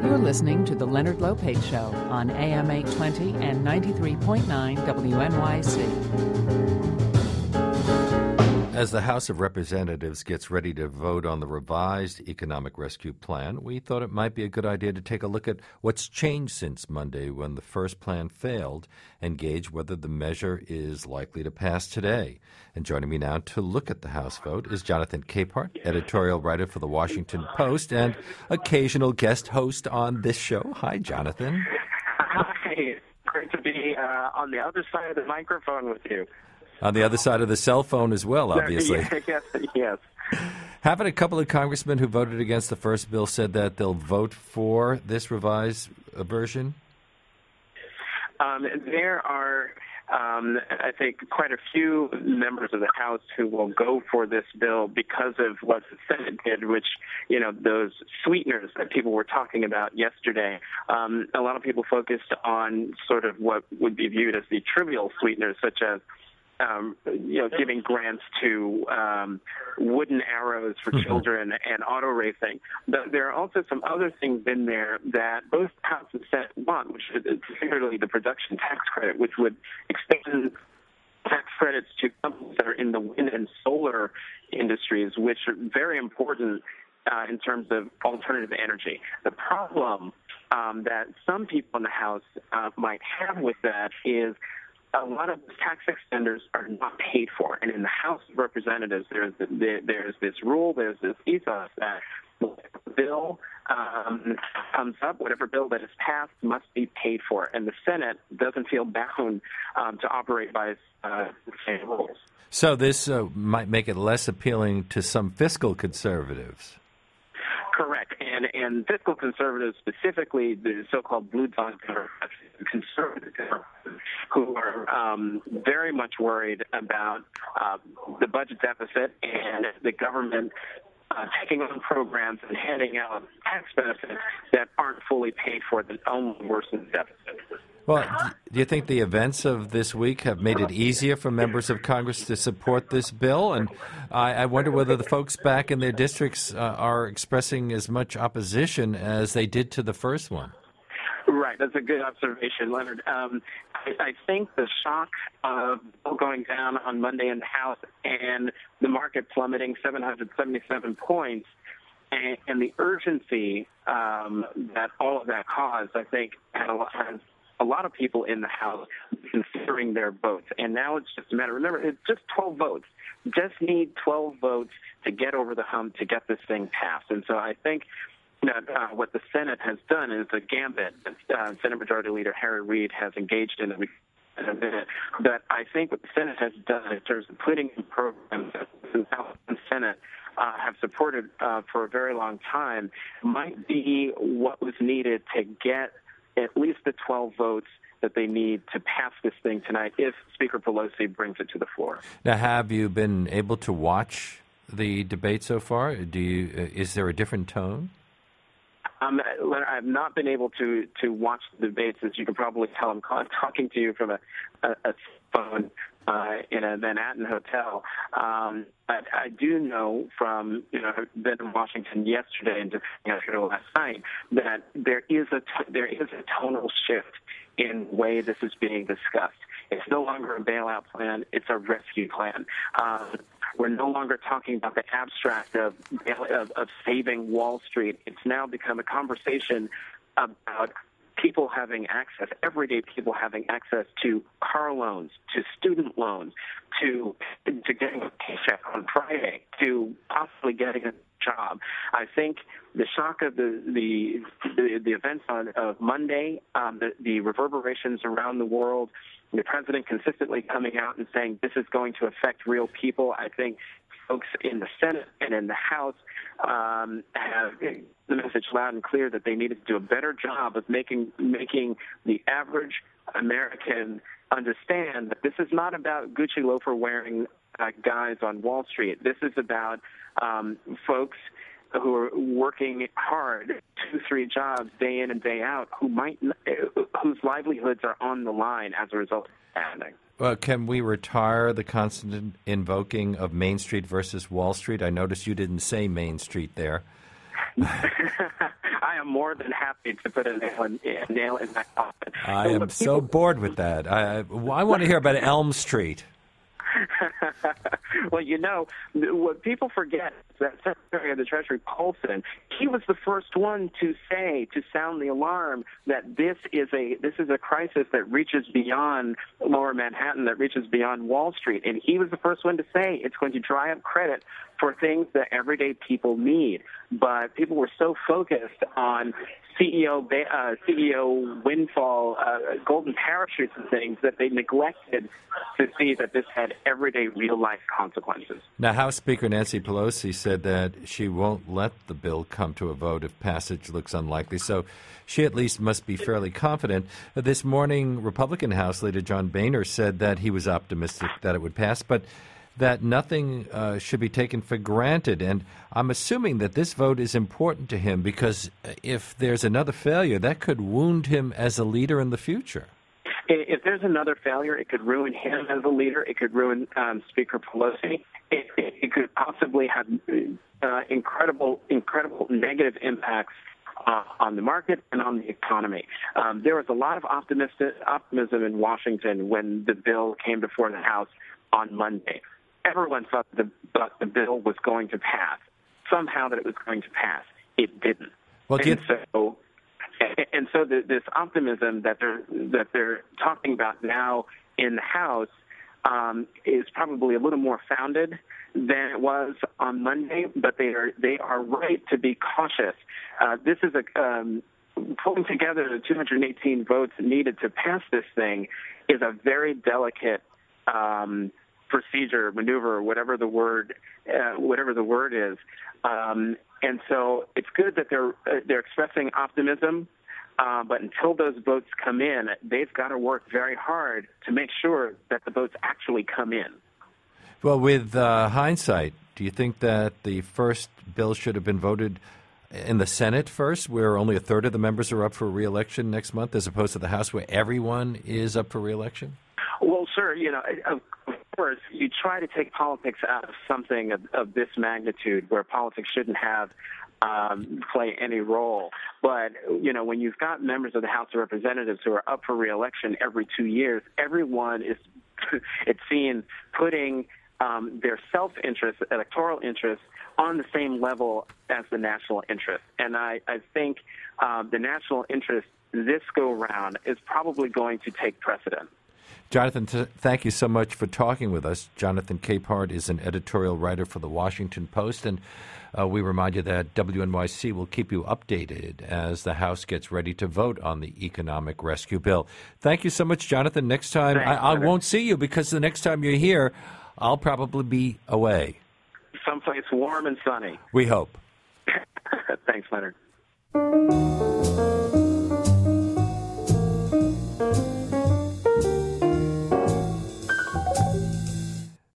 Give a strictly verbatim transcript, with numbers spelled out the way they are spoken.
You're listening to The Leonard Lopate Show on A M eight twenty and ninety-three point nine W N Y C. As the House of Representatives gets ready to vote on the revised Economic Rescue Plan, we thought it might be a good idea to take a look at what's changed since Monday when the first plan failed and gauge whether the measure is likely to pass today. And joining me now to look at the House vote is Jonathan Capehart, editorial writer for The Washington Post and occasional guest host on this show. Hi, Jonathan. Hi. Great to be uh, on the other side of the microphone with you. On the other side of the cell phone as well, obviously. yes, yes. Haven't a couple of congressmen who voted against the first bill said that they'll vote for this revised version? Um, there are, um, I think, quite a few members of the House who will go for this bill because of what the Senate did, which, you know, those sweeteners that people were talking about yesterday. Um, a lot of people focused on sort of what would be viewed as the trivial sweeteners, such as Um, you know, giving grants to um, wooden arrows for children and auto racing. But there are also some other things in there that both House and Senate want, which is particularly the production tax credit, which would extend tax credits to companies that are in the wind and solar industries, which are very important uh, in terms of alternative energy. The problem um, that some people in the House uh, might have with that is a lot of tax extenders are not paid for. And in the House of Representatives, there's, there's this rule, there's this ethos that whatever bill um, comes up, whatever bill that is passed must be paid for. And the Senate doesn't feel bound um, to operate by uh, the same rules. So this uh, might make it less appealing to some fiscal conservatives. Correct. And, and fiscal conservatives, specifically the so-called blue dog conservatives, who are um, very much worried about uh, the budget deficit and the government uh, taking on programs and handing out tax benefits that aren't fully paid for, that only worsen the deficit. Well, do you think the events of this week have made it easier for members of Congress to support this bill? And I, I wonder whether the folks back in their districts uh, are expressing as much opposition as they did to the first one. Right, that's a good observation, Leonard. Um, I, I think the shock of the bill going down on Monday in the House and the market plummeting seven hundred seventy-seven points and, and the urgency um, that all of that caused, I think, had a lot, has a lot of people in the House considering their votes. And now it's just a matter, remember, it's just twelve votes. Just need twelve votes to get over the hump, to get this thing passed. And so I think that uh, what the Senate has done is a gambit that uh, Senate Majority Leader Harry Reid has engaged in in a minute. But I think what the Senate has done in terms of putting in programs that the House and Senate uh, have supported uh, for a very long time might be what was needed to get at least the twelve votes that they need to pass this thing tonight if Speaker Pelosi brings it to the floor. Now, have you been able to watch the debate so far? Do you? Uh, is there a different tone? Um, Leonard, I've not been able to, to watch the debates. As you can probably tell, I'm talking to you from a, a, a phone uh, in a Manhattan hotel. Um, but I do know from, you know, I've been in Washington yesterday and yesterday last night that there is a t- there is a tonal shift in the way this is being discussed. It's no longer a bailout plan; it's a rescue plan. Um, we're no longer talking about the abstract of, of of saving Wall Street. It's now become a conversation about people having access, everyday people having access to car loans, to student loans, to to getting a paycheck on Friday, to possibly getting a job. I think the shock of the the the, the events on of Monday, um, the, the reverberations around the world, the president consistently coming out and saying this is going to affect real people. I think folks in the Senate and in the House um, have the message loud and clear that they needed to do a better job of making making the average American understand that this is not about Gucci loafer wearing uh, guys on Wall Street. This is about um, folks who are working hard, two, three jobs day in and day out, who might, whose livelihoods are on the line as a result of spending. Well, can we retire the constant invoking of Main Street versus Wall Street? I noticed you didn't say Main Street there. I I'm more than happy to put a nail in, a nail in that coffin. I am so bored with that. I, I want to hear about Elm Street. Well, you know, what people forget is that Secretary of the Treasury Paulson, he was the first one to say, to sound the alarm that this is a this is a crisis that reaches beyond Lower Manhattan, that reaches beyond Wall Street. And he was the first one to say it's going to dry up credit for things that everyday people need. But people were so focused on C E O uh, C E O windfall, uh, golden parachutes and things that they neglected to see that this had everyday real-life consequences. Now, House Speaker Nancy Pelosi said that she won't let the bill come to a vote if passage looks unlikely, so she at least must be fairly confident. This morning, Republican House Leader John Boehner said that he was optimistic that it would pass, but that nothing uh, should be taken for granted. And I'm assuming that this vote is important to him because if there's another failure, that could wound him as a leader in the future. If there's another failure, it could ruin him as a leader. It could ruin um, Speaker Pelosi. It, it, it could possibly have uh, incredible, incredible negative impacts uh, on the market and on the economy. Um, there was a lot of optimistic, optimism in Washington when the bill came before the House on Monday. Everyone thought the, thought the bill was going to pass, somehow that it was going to pass. It didn't. Well, and so, and so the, this optimism that they're that they're talking about now in the House um, is probably a little more founded than it was on Monday. But they are they are right to be cautious. Uh, this is a um, pulling together the two hundred eighteen votes needed to pass this thing is a very delicate Um, procedure, maneuver, whatever the word, uh, whatever the word is, um, and so it's good that they're uh, they're expressing optimism. Uh, but until those votes come in, they've got to work very hard to make sure that the votes actually come in. Well, with uh, hindsight, do you think that the first bill should have been voted in the Senate first, where only a third of the members are up for re-election next month, as opposed to the House, where everyone is up for re-election? Well, sir, you know, of course, you try to take politics out of something of, of this magnitude, where politics shouldn't have um, play any role. But, you know, when you've got members of the House of Representatives who are up for re-election every two years, everyone is, it's seen, putting um, their self-interest, electoral interest, on the same level as the national interest. And I, I think um, the national interest this go-round is probably going to take precedent. Jonathan, th- thank you so much for talking with us. Jonathan Capehart is an editorial writer for The Washington Post, and uh, we remind you that W N Y C will keep you updated as the House gets ready to vote on the economic rescue bill. Thank you so much, Jonathan. Next time, Thanks, I, I won't see you because the next time you're here, I'll probably be away. Someplace warm and sunny. We hope. Thanks, Leonard.